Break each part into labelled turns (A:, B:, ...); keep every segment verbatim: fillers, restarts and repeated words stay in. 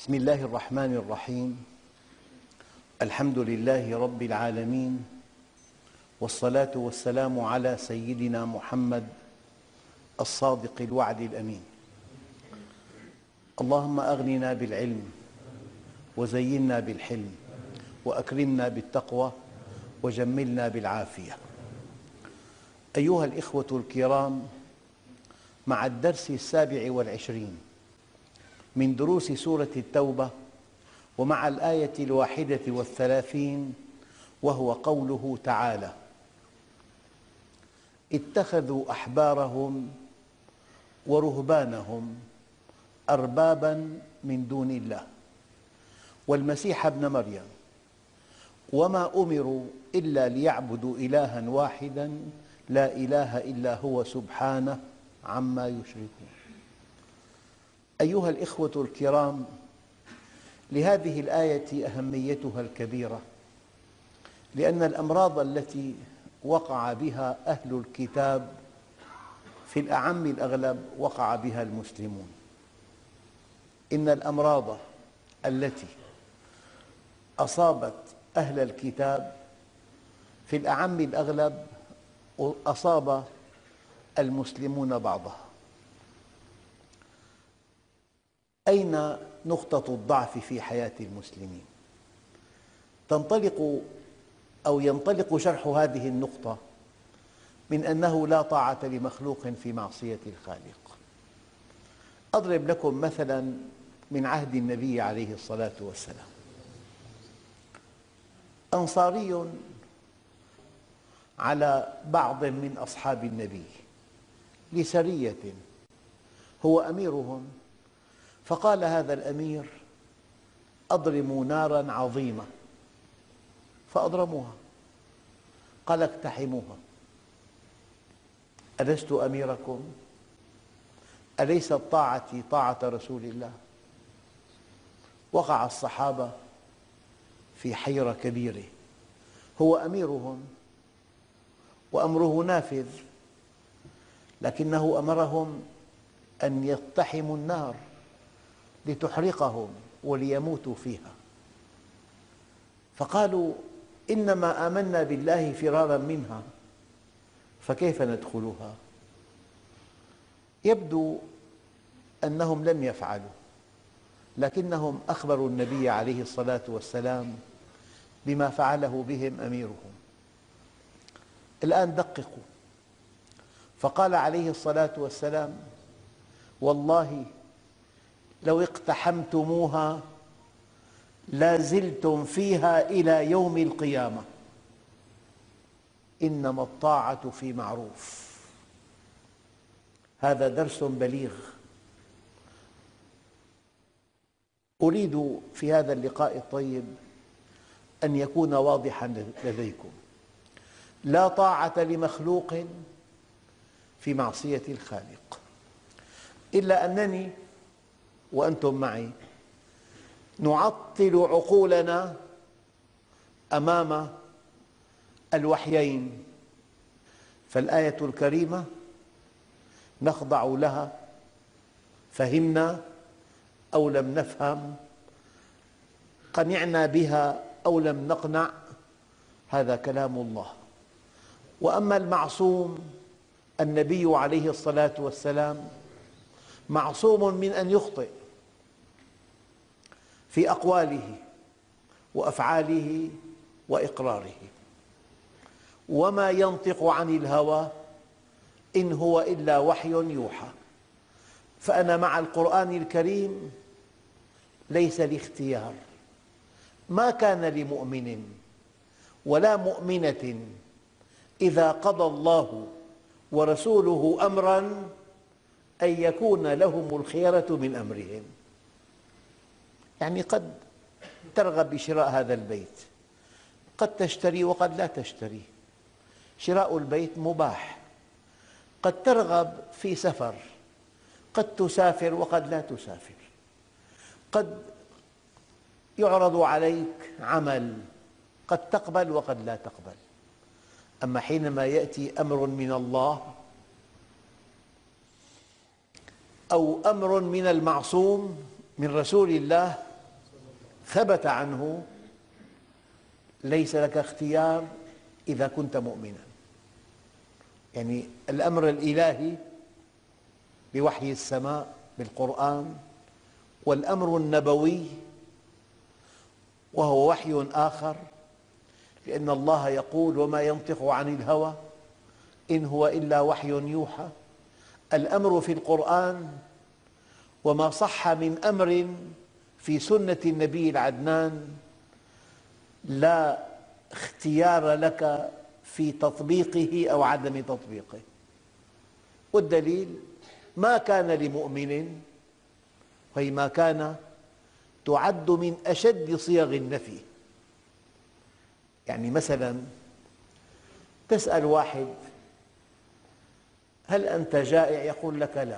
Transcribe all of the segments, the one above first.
A: بسم الله الرحمن الرحيم. الحمد لله رب العالمين، والصلاة والسلام على سيدنا محمد الصادق الوعد الأمين. اللهم أغننا بالعلم، وزينا بالحلم، وأكرمنا بالتقوى، وجملنا بالعافية. أيها الإخوة الكرام، مع الدرس السابع والعشرين من دروس سورة التوبة، ومع الآية الواحدة والثلاثين، وهو قوله تعالى: اتخذوا أحبارهم ورهبانهم أربابا من دون الله والمسيح ابن مريم وما أمروا إلا ليعبدوا إلها واحدا لا إله إلا هو سبحانه عما يشركون. أيها الإخوة الكرام، لهذه الآية أهميتها الكبيرة، لأن الأمراض التي وقع بها أهل الكتاب في الأعم الأغلب وقع بها المسلمون. إن الأمراض التي أصابت أهل الكتاب في الأعم الأغلب أصاب المسلمون بعضها. أين نقطة الضعف في حياة المسلمين؟ تنطلق أو ينطلق شرح هذه النقطة من أنه لا طاعة لمخلوق في معصية الخالق. أضرب لكم مثلاً من عهد النبي عليه الصلاة والسلام. أنصاري على بعض من أصحاب النبي لسرية هو أميرهم، فقال هذا الأمير: أضرموا ناراً عظيمة، فأضرموها. قال: اقتحموها. ألست أميركم؟ أليست طاعتي طاعة رسول الله؟ وقع الصحابة في حيرة كبيرة. هو أميرهم وأمره نافذ، لكنه أمرهم أن يقتحموا النار لتحرقهم وليموتوا فيها. فقالوا: إنما آمنا بالله فرارا منها، فكيف ندخلها؟ يبدو أنهم لم يفعلوا، لكنهم أخبروا النبي عليه الصلاة والسلام بما فعله بهم أميرهم. الآن دققوا. فقال عليه الصلاة والسلام: والله لو اقتحمتموها لازلتم فيها إلى يوم القيامة، إنما الطاعة في معروف. هذا درس بليغ. أريد في هذا اللقاء الطيب أن يكون واضحاً لديكم: لا طاعة لمخلوق في معصية الخالق، إلا أنني وأنتم معي نعطل عقولنا أمام الوحيين. فالآية الكريمة نخضع لها، فهمنا أو لم نفهم، قنعنا بها أو لم نقنع، هذا كلام الله. وأما المعصوم النبي عليه الصلاة والسلام معصوم من أن يخطئ في أقواله وأفعاله وإقراره، وما ينطق عن الهوى إن هو إلا وحي يوحى. فأنا مع القرآن الكريم ليس لي اختيار. ما كان لمؤمن ولا مؤمنة إذا قضى الله ورسوله أمراً أن يكون لهم الخيرة من أمرهم. يعني قد ترغب بشراء هذا البيت، قد تشتري وقد لا تشتري. شراء البيت مباح. قد ترغب في سفر، قد تسافر وقد لا تسافر. قد يعرض عليك عمل، قد تقبل وقد لا تقبل. أما حينما يأتي أمر من الله أو أمر من المعصوم من رسول الله ثبت عنه: ليس لك اختيار إذا كنت مؤمنا. يعني الأمر الإلهي بوحي السماء بالقرآن، والأمر النبوي وهو وحي آخر، لأن الله يقول: وما ينطق عن الهوى إن هو إلا وحي يوحى. الأمر في القرآن، وما صح من أمر في سنة النبي العدنان لا اختيار لك في تطبيقه أو عدم تطبيقه. والدليل: ما كان لمؤمن، وهي ما كان تعد من أشد صيغ النفي. يعني مثلا تسأل واحد: هل أنت جائع؟ يقول لك: لا.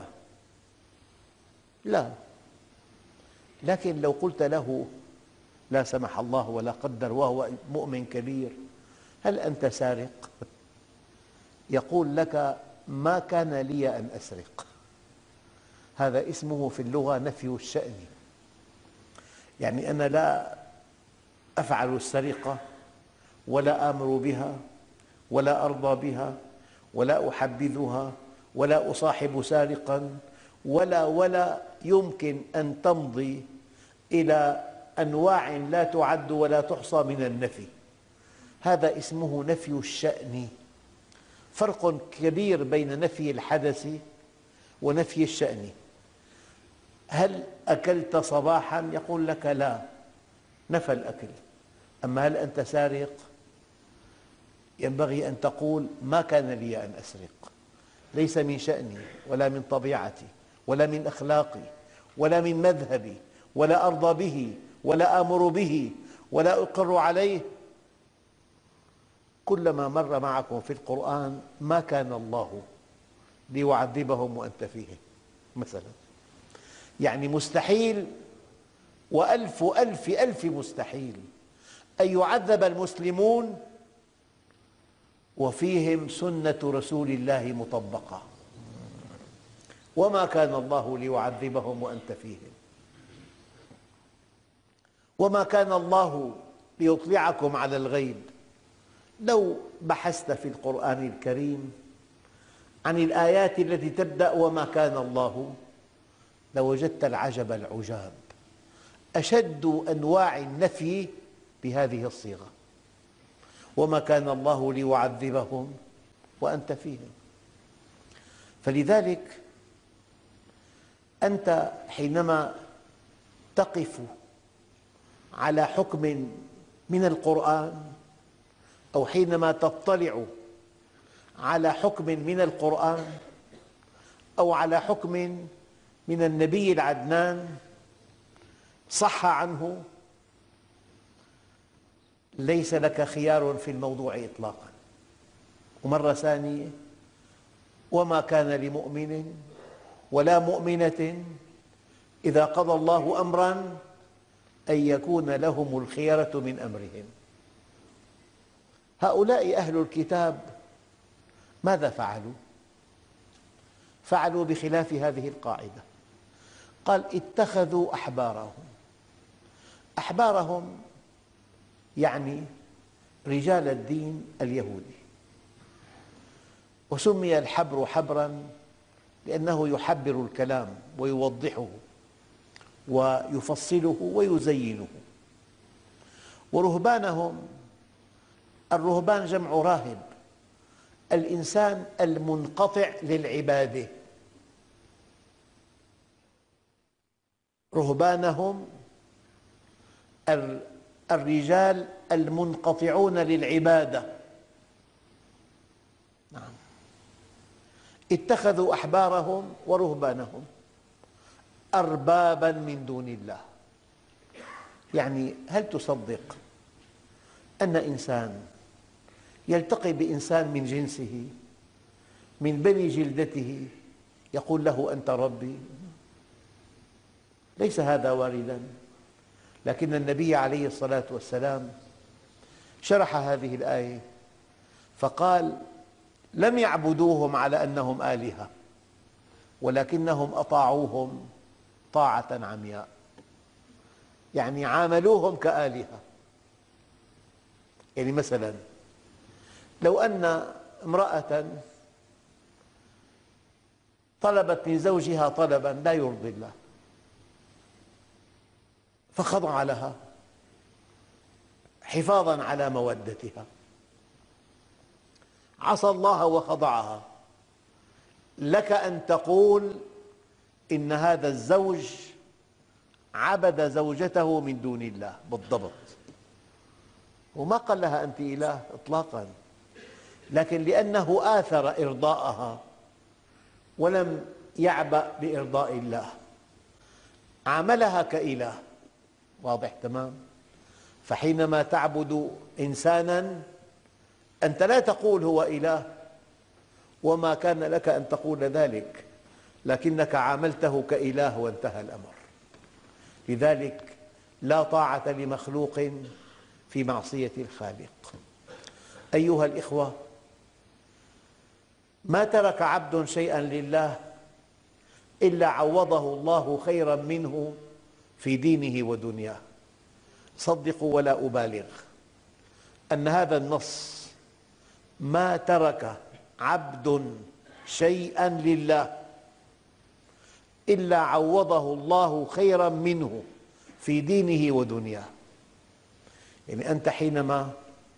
A: لا. لكن لو قلت له لا سمح الله ولا قدر وهو مؤمن كبير: هل أنت سارق؟ يقول لك: ما كان لي أن أسرق. هذا اسمه في اللغة نفي الشأن. يعني أنا لا أفعل السرقة ولا آمر بها ولا أرضى بها ولا أحبذها ولا أصاحب سارقا ولا ولا يمكن أن تمضي إلى أنواع لا تعد ولا تحصى من النفي. هذا اسمه نفي الشأن. فرق كبير بين نفي الحدث ونفي الشأن. هل أكلت صباحا؟ يقول لك: لا. نفى الأكل. أما هل أنت سارق؟ ينبغي أن تقول: ما كان لي أن أسرق، ليس من شأني ولا من طبيعتي ولا من أخلاقي ولا من مذهبي ولا أرضى به ولا آمر به ولا أقر عليه. كلما مر معكم في القرآن: ما كان الله ليعذبهم وأنت فيهم مثلا. يعني مستحيل، وألف ألف ألف مستحيل أن يعذب المسلمون وفيهم سنة رسول الله مطبقة. وما كان الله ليعذبهم وأنت فيهم، وما كان الله ليطلعكم على الغيب. لو بحثت في القرآن الكريم عن الآيات التي تبدأ وما كان الله لوجدت العجب العجاب. أشد أنواع النفي بهذه الصيغة: وما كان الله ليعذبهم وأنت فيهم. فلذلك أنت حينما تقف على حكم من القرآن، أو حينما تطلع على حكم من القرآن أو على حكم من النبي العدنان صح عنه، ليس لك خيار في الموضوع إطلاقا. ومرة ثانية: وما كان لمؤمن ولا مؤمنة إذا قضى الله أمرا أن يكون لهم الخيرة من أمرهم. هؤلاء أهل الكتاب ماذا فعلوا؟ فعلوا بخلاف هذه القاعدة. قال: اتخذوا أحبارهم. أحبارهم يعني رجال الدين اليهودي. وسمي الحبر حبراً لأنه يحبر الكلام ويوضحه ويفصله ويزينه. ورهبانهم، الرهبان جمع راهب، الإنسان المنقطع للعبادة. رهبانهم الرجال المنقطعون للعبادة. نعم. اتخذوا أحبارهم ورهبانهم أربابا من دون الله. يعني هل تصدق أن إنسان يلتقي بإنسان من جنسه من بني جلدته يقول له: أنت ربي؟ ليس هذا وارداً. لكن النبي عليه الصلاة والسلام شرح هذه الآية فقال: لم يعبدوهم على أنهم آلهة، ولكنهم أطاعوهم طاعة عمياء. يعني عاملوهم كآلهة. يعني مثلا لو أن امرأة طلبت من زوجها طلبا لا يرضي الله فخضع لها حفاظا على مودتها، عصى الله وخضعها، لك أن تقول إن هذا الزوج عبد زوجته من دون الله بالضبط، وما قال لها أنت إله إطلاقاً، لكن لأنه آثر إرضاءها ولم يعبأ بإرضاء الله عاملها كإله. واضح تمام؟ فحينما تعبد إنساناً أنت لا تقول هو إله، وما كان لك أن تقول ذلك، لكنك عاملته كإله وانتهى الأمر. لذلك لا طاعة لمخلوق في معصية الخالق. أيها الإخوة، ما ترك عبد شيئا لله إلا عوضه الله خيرا منه في دينه ودنياه. صدقوا ولا أبالغ أن هذا النص ما ترك عبد شيئا لله إلا عوضه الله خيرا منه في دينه ودنياه. يعني أنت حينما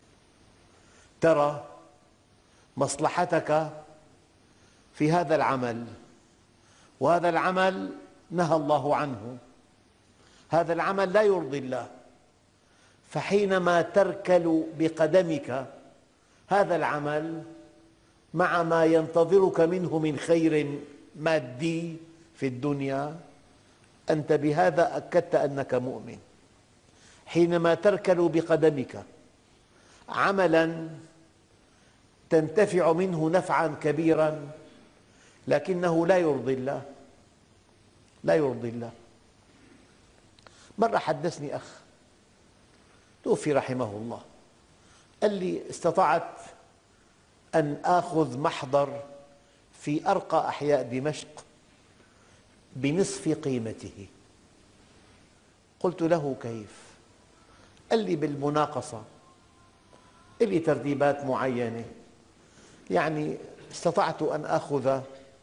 A: ترى مصلحتك في هذا العمل، وهذا العمل نهى الله عنه، هذا العمل لا يرضي الله، فحينما تركل بقدمك هذا العمل مع ما ينتظرك منه من خير مادي في الدنيا، أنت بهذا أكدت أنك مؤمن. حينما تركل بقدمك عملاً تنتفع منه نفعاً كبيراً لكنه لا يرضي الله، لا يرضي الله. مرة حدثني أخ توفي رحمه الله، قال لي استطعت أن آخذ محضر في أرقى أحياء دمشق بنصف قيمته. قلت له كيف؟ قال لي بالمناقصة، لي ترتيبات معينة، يعني استطعت أن آخذ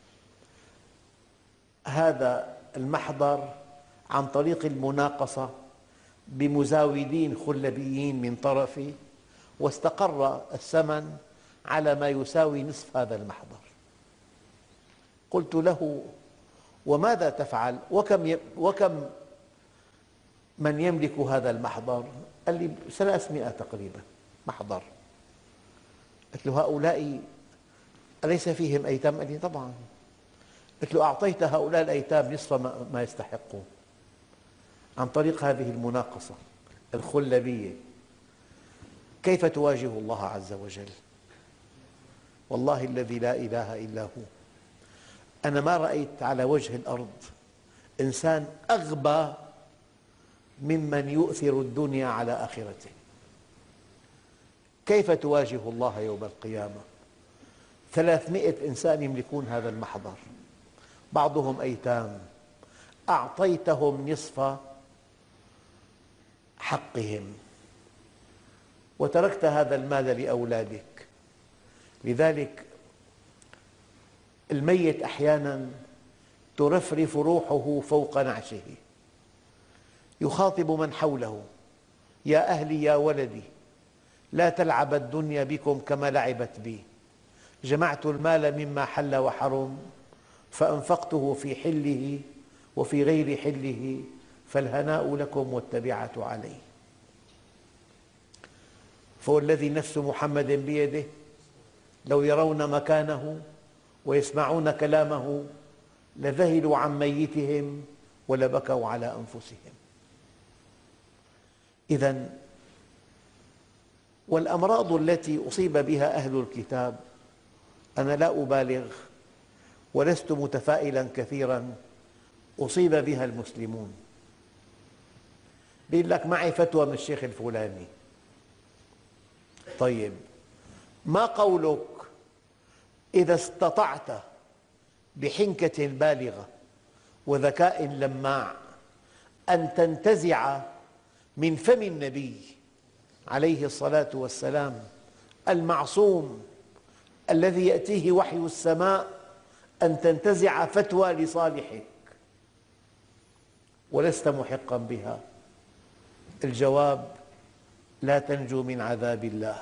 A: هذا المحضر عن طريق المناقصة بمزاودين خلبيين من طرفي، واستقر الثمن على ما يساوي نصف هذا المحضر. قلت له وماذا تفعل؟ وكم وكم من يملك هذا المحضر؟ قال لي ثلاثمئة تقريبا محضر. قلت له هؤلاء أليس فيهم أيتام؟ قال لي طبعا. قلت له أعطيت هؤلاء الأيتام نصف ما يستحقون عن طريق هذه المناقصة الخلبية. كيف تواجه الله عز وجل؟ والله الذي لا إله إلا هو، أنا ما رأيت على وجه الأرض إنسان أغبى ممن يؤثر الدنيا على آخرته. كيف تواجه الله يوم القيامة؟ ثلاثمئة إنسان يملكون هذا المحضر، بعضهم أيتام، أعطيتهم نصف حقهم وتركت هذا المال لأولادك. لذلك الميت أحياناً ترفرف روحه فوق نعشه، يخاطب من حوله: يا أهلي يا ولدي، لا تلعب الدنيا بكم كما لعبت بي، جمعت المال مما حل وحرم فأنفقته في حله وفي غير حله، فالهناء لكم والتبعة عليه. فوالذي نفس محمد بيده لو يرون مكانه ويسمعون كلامه لذهلوا عن ميتهم ولبكوا على أنفسهم. إذن والأمراض التي أصيب بها أهل الكتاب أنا لا أبالغ ولست متفائلاً كثيراً، أصيب بها المسلمون. بيقول لك معي فتوى من الشيخ الفلاني، طيب ما قولك إذا استطعت بحنكة بالغة وذكاء لماع أن تنتزع من فم النبي عليه الصلاة والسلام المعصوم الذي يأتيه وحي السماء أن تنتزع فتوى لصالحك ولست محقا بها؟ الجواب: لا تنجو من عذاب الله،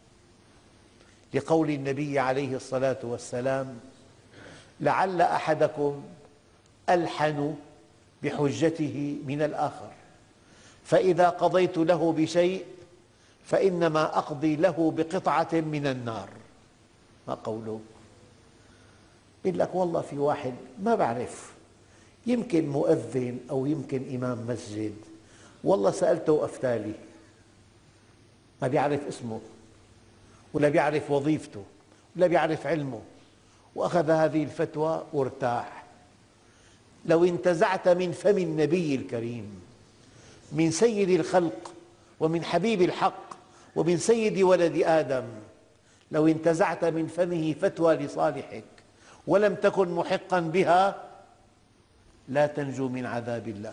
A: لقول النبي عليه الصلاة والسلام: لعل أحدكم ألحن بحجته من الآخر، فإذا قضيت له بشيء فإنما أقضي له بقطعة من النار. ما قوله؟ يقول لك والله في واحد ما بعرف، يمكن مؤذن أو يمكن إمام مسجد، والله سألته وأفتى لي، ما بيعرف اسمه ولا بيعرف وظيفته ولا بيعرف علمه، وأخذ هذه الفتوى وارتاح. لو انتزعت من فم النبي الكريم، من سيد الخلق ومن حبيب الحق ومن سيد ولد آدم، لو انتزعت من فمه فتوى لصالحك ولم تكن محقا بها، لا تنجو من عذاب الله.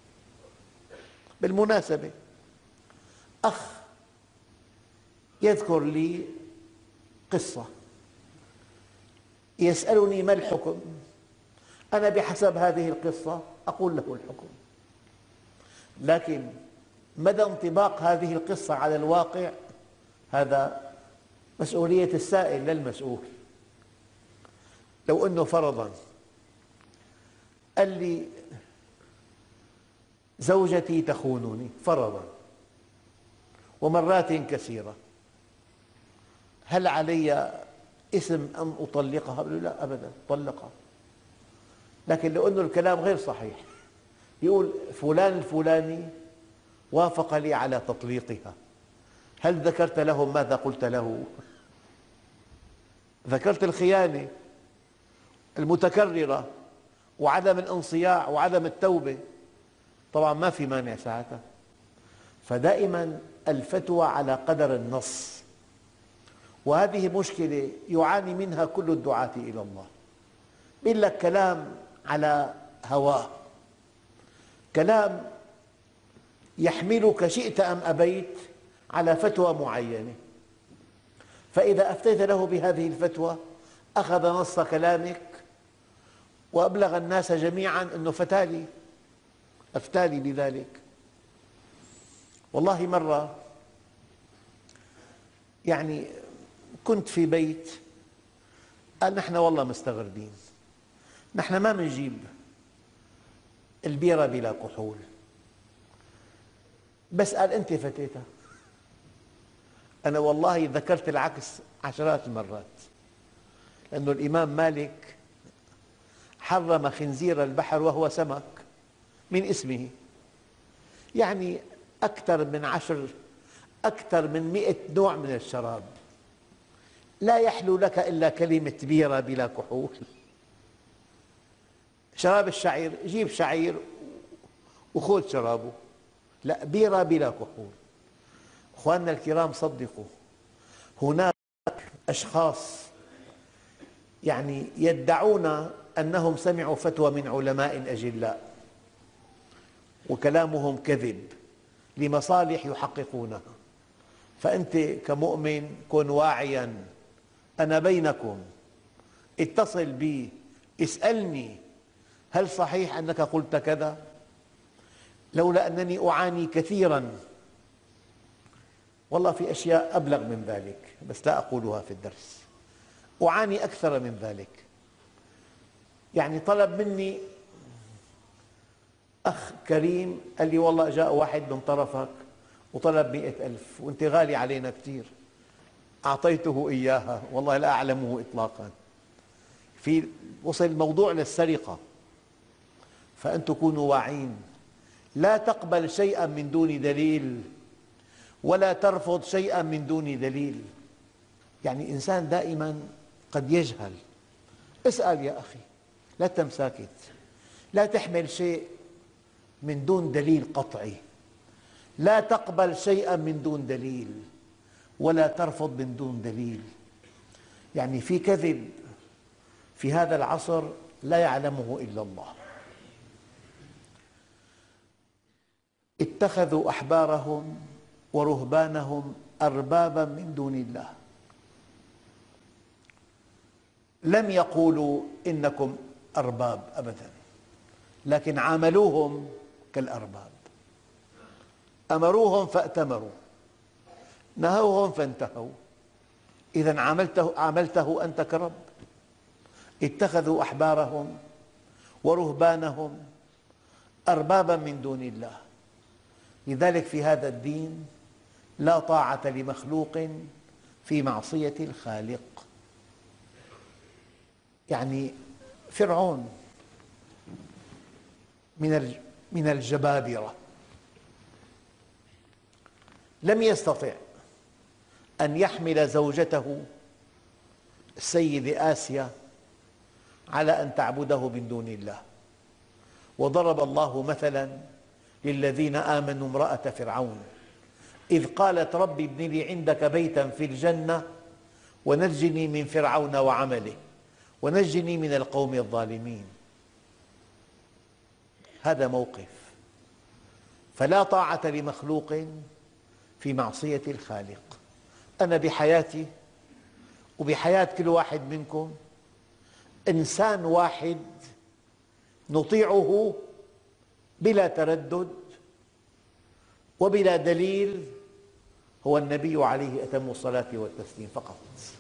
A: بالمناسبة، أخ يذكر لي قصة، يسألني: ما الحكم؟ أنا بحسب هذه القصة أقول له الحكم، لكن مدى انطباق هذه القصة على الواقع هذا مسؤولية السائل لا المسؤول. لو أنه فرضاً قال لي: زوجتي تخونني فرضاً ومرات كثيرة، هل علي إثم أن أطلقها؟ أقول له: لا أبداً، طلقها. لكن لو أنه الكلام غير صحيح، يقول: فلان الفلاني وافق لي على تطليقها، هل ذكرت لهم ماذا قلت له؟ ذكرت الخيانة المتكررة وعدم الانصياع وعدم التوبة، طبعاً ما في مانع ساعتها. فدائماً الفتوى على قدر النص، وهذه مشكلة يعاني منها كل الدعاة إلى الله. يقول لك كلام على هواه، كلام يحملك شئت أم أبيت على فتوى معينة، فإذا أفتيت له بهذه الفتوى أخذ نص كلامك وأبلغ الناس جميعاً أنه فتالي أفتالي بذلك. والله مرة يعني كنت في بيت، قال: نحن والله مستغربين، نحن ما منجيب البيرة بلا كحول، بس قال: أنت فتيتها. أنا والله ذكرت العكس عشرات المرات، لأن الإمام مالك حرم خنزير البحر وهو سمك من اسمه، يعني أكثر من عشر أكثر من مئة نوع من الشراب، لا يحلو لك إلا كلمة بيرة بلا كحول. شراب الشعير، جيب شعير وخذ شرابه، لا، بيرة بلا كحول. أخواننا الكرام، صدقوا، هناك أشخاص يعني يدعون أنهم سمعوا فتوى من علماء أجلاء وكلامهم كذب لمصالح يحققونها. فأنت كمؤمن كن واعياً، أنا بينكم، اتصل بي، اسألني: هل صحيح أنك قلت كذا؟ لولا أنني أعاني كثيراً، والله في أشياء أبلغ من ذلك بس لا أقولها في الدرس، أعاني أكثر من ذلك. يعني طلب مني أخ كريم، قال لي: والله جاء واحد من طرفك وطلب مئة ألف وأنت غالي علينا كثير. أعطيته إياها، والله لا أعلمه إطلاقاً، في وصل الموضوع للسرقة. فأنتم كونوا واعين، لا تقبل شيئاً من دون دليل ولا ترفض شيئاً من دون دليل. يعني إنسان دائماً قد يجهل، اسأل يا أخي، لا تم ساكت، لا تحمل شيء من دون دليل قطعي، لا تقبل شيئاً من دون دليل ولا ترفض من دون دليل. يعني في كذب في هذا العصر لا يعلمه إلا الله. اتخذوا أحبارهم ورهبانهم أربابا من دون الله. لم يقولوا إنكم أرباب أبدا، لكن عاملوهم كالأرباب. أمروهم فأتمروا، نهوهم فانتهوا. إذا عاملته, عاملته أنت كرب. اتخذوا أحبارهم ورهبانهم أربابا من دون الله. لذلك في هذا الدين لا طاعة لمخلوق في معصية الخالق. يعني فرعون من من الجبابرة لم يستطع أن يحمل زوجته السيدة آسيا على أن تعبده من دون الله. وضرب الله مثلا للذين آمنوا امرأة فرعون إذ قالت رب ابن لي عندك بيتا في الجنة ونجني من فرعون وعمله ونجني من القوم الظالمين. هذا موقف. فلا طاعة لمخلوق في معصية الخالق. أنا بحياتي وبحياة كل واحد منكم إنسان واحد نطيعه بلا تردد وبلا دليل، هو النبي عليه أتم الصلاة والتسليم فقط.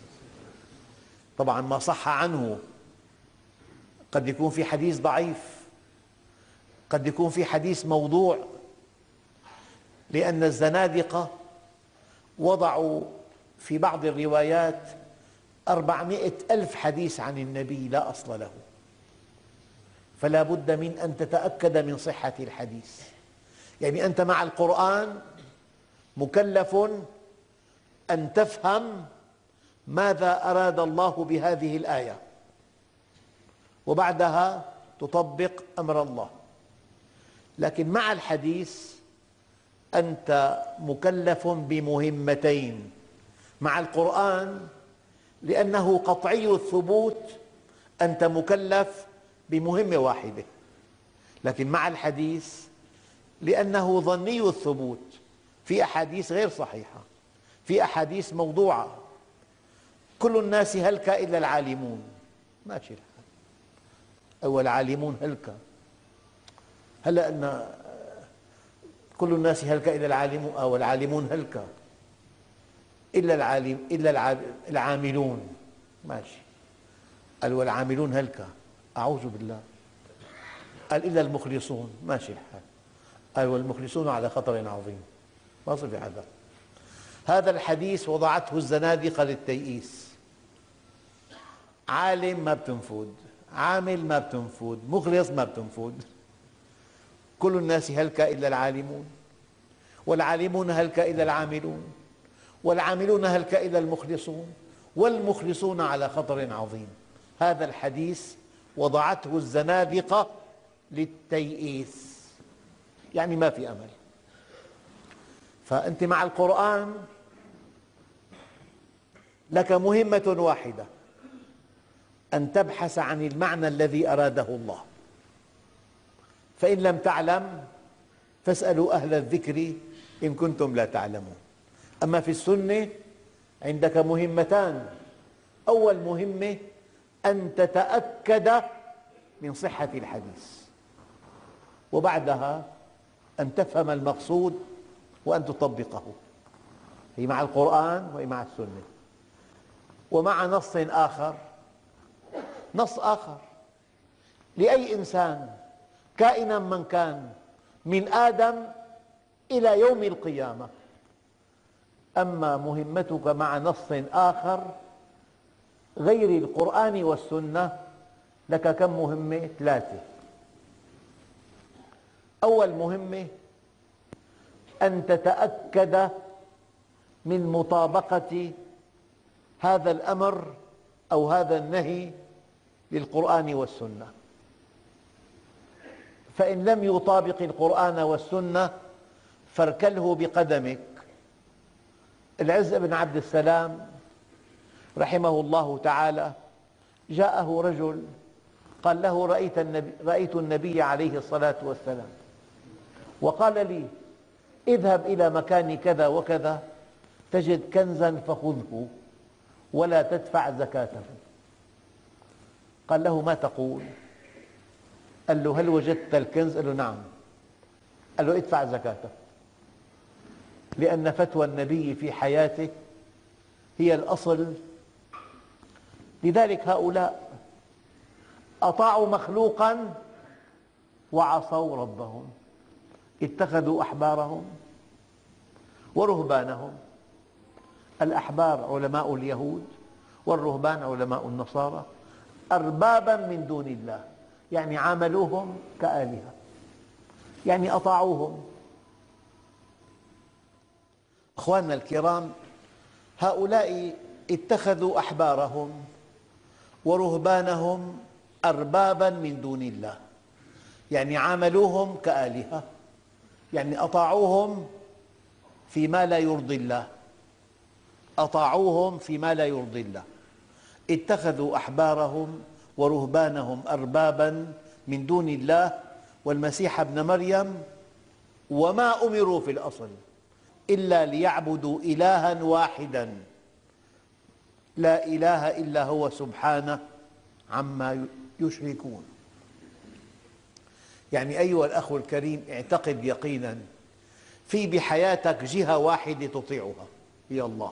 A: طبعا ما صح عنه قد يكون في حديث ضعيف، قد يكون في حديث موضوع، لأن الزنادقة وضعوا في بعض الروايات أربعمائة ألف حديث عن النبي لا أصل له. فلا بد من أن تتأكد من صحة الحديث. يعني أنت مع القرآن مكلف أن تفهم ماذا أراد الله بهذه الآية، وبعدها تطبق أمر الله. لكن مع الحديث أنت مكلف بمهمتين. مع القرآن لأنه قطعي الثبوت أنت مكلف بمهمة واحدة، لكن مع الحديث لأنه ظني الثبوت، في أحاديث غير صحيحة، في أحاديث موضوعة. كل الناس هلك إلا العالمون، ماشي الحال. أو العالمون هلك، هلأ أن كل الناس هلك إلا العالمون أو العالمون هلك إلا العالم إلا العاملون، ماشي. قال والعاملون هلك، أعوذ بالله. قال إلا المخلصون، ماشي الحال. قال والمخلصون على خطر عظيم، ما صار في حدا. هذا الحديث وضعته الزنادقة للتيئيس. عالم ما بتنفذ، عامل ما بتنفذ، مخلص ما بتنفذ. كل الناس هلك إلا العالمون، والعالمون هلك إلا العاملون، والعاملون هلك إلا المخلصون، والمخلصون على خطر عظيم. هذا الحديث وضعته الزنادقة للتيئيس، يعني ما في أمل. فأنت مع القرآن لك مهمة واحدة، أن تبحث عن المعنى الذي أراده الله. فإن لم تعلم فاسألوا أهل الذكر إن كنتم لا تعلمون. أما في السنة عندك مهمتان. أول مهمة أن تتأكد من صحة الحديث، وبعدها أن تفهم المقصود وأن تطبقه. هي مع القرآن وهي مع السنة. ومع نص آخر، نص آخر لأي إنسان كائنا من كان من آدم إلى يوم القيامة. أما مهمتك مع نص آخر غير القرآن والسنة لك كم مهمة؟ ثلاثة. أول مهمة أن تتأكد من مطابقة هذا الأمر أو هذا النهي للقرآن والسنة. فإن لم يطابق القرآن والسنة فاركله بقدمك. العز بن عبد السلام رحمه الله تعالى جاءه رجل قال له رأيت النبي, رأيت النبي عليه الصلاة والسلام، وقال لي اذهب إلى مكان كذا وكذا تجد كنزا فخذه ولا تدفع زكاته. قال له: ما تقول؟ قال له: هل وجدت الكنز؟ قال له: نعم. قال له: ادفع زكاته، لأن فتوى النبي في حياته هي الأصل. لذلك هؤلاء أطاعوا مخلوقا وعصوا ربهم، اتخذوا أحبارهم ورهبانهم. الأحبار علماء اليهود والرهبان علماء النصارى أربابا من دون الله، يعني عاملوهم كآلهة، يعني أطاعوهم. أخواننا الكرام، هؤلاء اتخذوا أحبارهم ورهبانهم أربابا من دون الله، يعني عاملوهم كآلهة، يعني أطاعوهم فيما لا يرضي الله، أطاعوهم فيما لا يرضي الله. اتخذوا أحبارهم ورهبانهم أربابا من دون الله والمسيح ابن مريم، وما أمروا في الأصل إلا ليعبدوا إلها واحدا لا إله إلا هو سبحانه عما يشركون. يعني أيها الأخ الكريم، اعتقد يقينا في بحياتك جهة واحدة تطيعها، هي الله.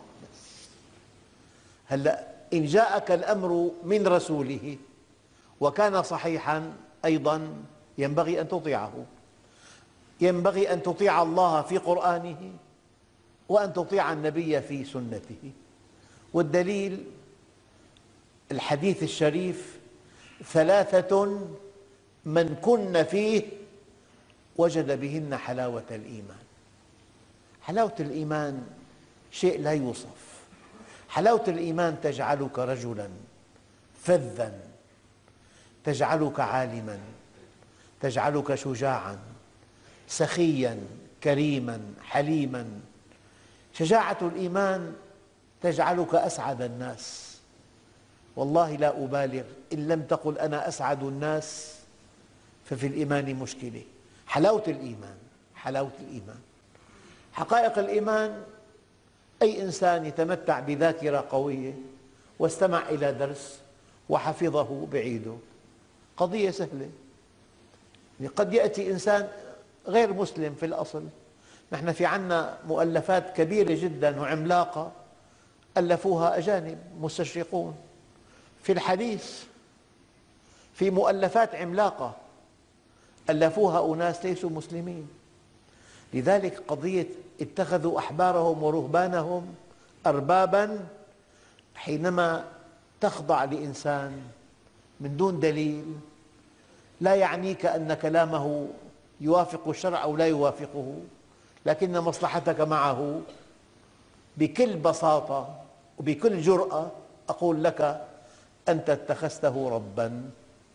A: هلأ إن جاءك الأمر من رسوله وكان صحيحا أيضا ينبغي أن تطيعه، ينبغي أن تطيع الله في قرآنه وأن تطيع النبي في سنته. والدليل الحديث الشريف: ثلاثة من كن فيه وجد بهن حلاوة الإيمان. حلاوة الإيمان شيء لا يوصف. حلاوة الإيمان تجعلك رجلا فذا، تجعلك عالما، تجعلك شجاعا، سخيا، كريما، حليما. شجاعة الإيمان تجعلك أسعد الناس. والله لا أبالغ، إن لم تقل أنا أسعد الناس ففي الإيمان مشكلة. حلاوة الإيمان، حلاوة الإيمان. حقائق الإيمان: أي إنسان يتمتع بذاكرة قوية واستمع إلى درس وحفظه بعيده، قضية سهلة. قد يأتي إنسان غير مسلم في الأصل. نحن في عنا مؤلفات كبيرة جدا وعملاقة ألفوها أجانب مستشرقون في الحديث، في مؤلفات عملاقة ألفوها أناس ليسوا مسلمين. لذلك قضية اتخذوا أحبارهم ورهبانهم أربابا، حينما تخضع لإنسان من دون دليل لا يعنيك أن كلامه يوافق الشرع أو لا يوافقه، لكن مصلحتك معه. بكل بساطة وبكل جرأة أقول لك: أنت اتخذته ربا،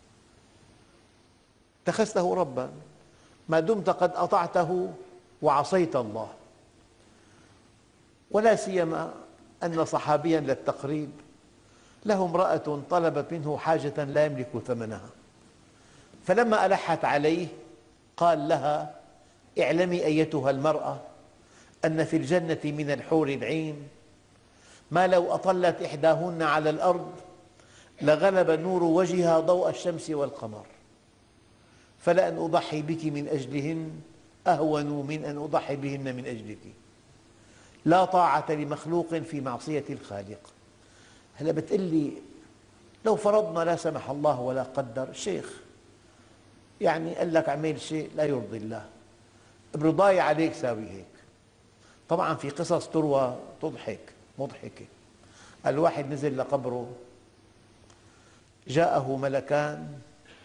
A: اتخذته ربا ما دمت قد أطعته وعصيت الله. ولا سيما أن صحابيا للتقريب له امرأة طلبت منه حاجة لا يملك ثمنها، فلما ألحت عليه قال لها: اعلمي أيتها المرأة أن في الجنة من الحور العين ما لو أطلت إحداهن على الأرض لغلب نور وجهها ضوء الشمس والقمر، فلأن أضحي بك من أجلهن أهون من أن أضحي بهن من أجلك. لا طاعة لمخلوق في معصية الخالق. هلا بتقول لي لو فرضنا لا سمح الله ولا قدر شيخ يعني قال لك اعمل شيء لا يرضي الله، برضاي عليك ساوي هيك. طبعا في قصص تروى تضحك مضحكة. الواحد نزل لقبره، جاءه ملكان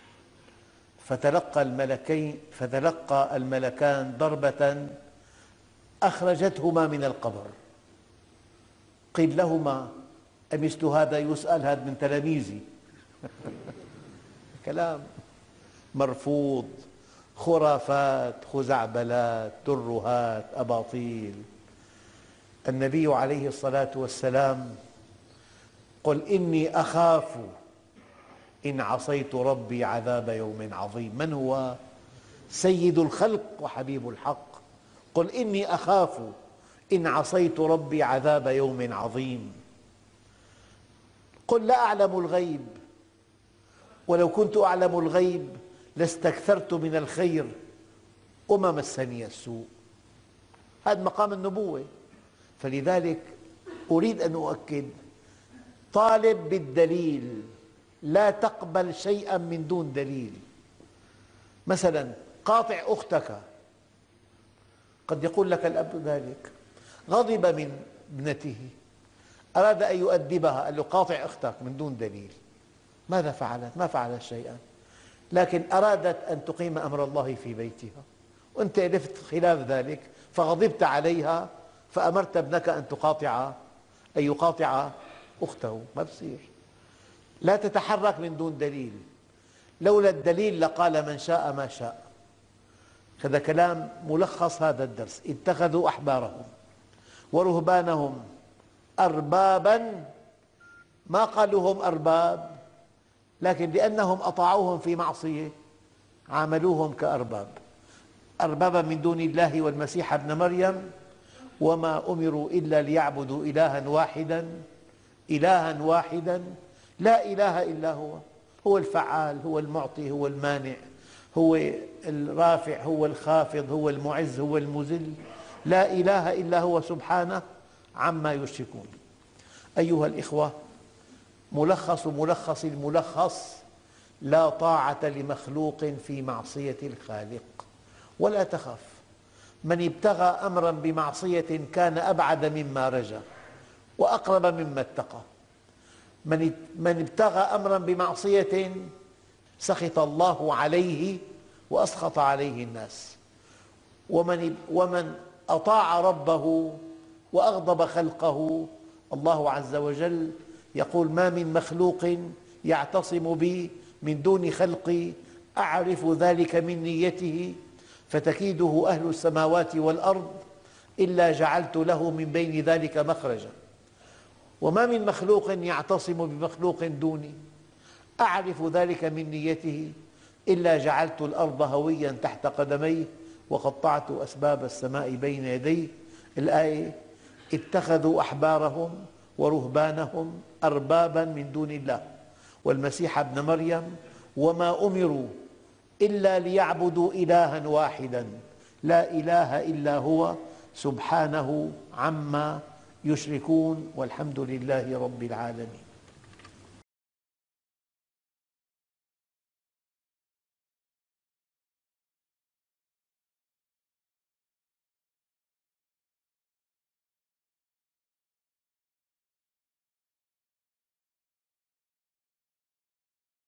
A: فتلقى الملكين فتلقى الملكان ضربة أخرجتهما من القبر. قيل لهما: أمثل هذا يسأل؟ هذا من تلاميذي. كلام مرفوض، خرافات، خزعبلات، ترهات، أباطيل. النبي عليه الصلاة والسلام: قل إني أخاف إن عصيت ربي عذاب يوم عظيم. من هو؟ سيد الخلق وحبيب الحق. قل إني أخاف إن عصيت ربي عذاب يوم عظيم. قل لا أعلم الغيب ولو كنت أعلم الغيب لاستكثرت من الخير وما مسني السوء. هذا مقام النبوة. فلذلك أريد أن أؤكد: طالب بالدليل، لا تقبل شيئا من دون دليل. مثلا قاطع أختك، قد يقول لك الأب ذلك، غضب من ابنته، أراد أن يؤدبها، قال له قاطع أختك من دون دليل. ماذا فعلت؟ ما فعلت شيئا، لكن أرادت أن تقيم أمر الله في بيتها، وأنت ألفت خلاف ذلك فغضبت عليها فأمرت ابنك أن تقاطع أن يقاطع أخته. ما بصير. لا تتحرك من دون دليل. لولا الدليل لقال من شاء ما شاء. هذا كلام ملخص هذا الدرس. اتخذوا أحبارهم ورهبانهم أربابا، ما قالوا هم أرباب، لكن لأنهم أطاعوهم في معصية عاملوهم كأرباب. أربابا من دون الله والمسيح ابن مريم، وما أمروا إلا ليعبدوا إلها واحدا إلها واحدا لا إله إلا هو. هو الفعال، هو المعطي، هو المانع، هو الرافع، هو الخافض، هو المعز، هو المذل. لا إله إلا هو سبحانه عما يشركون. أيها الإخوة، ملخص ملخص الملخص: لا طاعة لمخلوق في معصية الخالق. ولا تخف، من ابتغى أمرا بمعصية كان أبعد مما رجا وأقرب مما اتقى. من من ابتغى أمرا بمعصية سخط الله عليه وأسخط عليه الناس. ومن ومن أطاع ربه وأغضب خلقه، الله عز وجل يقول: ما من مخلوق يعتصم بي من دون خلقي أعرف ذلك من نيته فتكيده أهل السماوات والأرض إلا جعلت له من بين ذلك مخرجا. وما من مخلوق يعتصم بمخلوق دوني أعرف ذلك من نيته إلا جعلت الأرض هويا تحت قدميه وقطعت أسباب السماء بين يديه. الآية: اتخذوا أحبارهم ورهبانهم أربابا من دون الله والمسيح ابن مريم وما أمروا إلا ليعبدوا إلها واحدا لا إله إلا هو سبحانه عما يشركون، والحمد لله رب العالمين.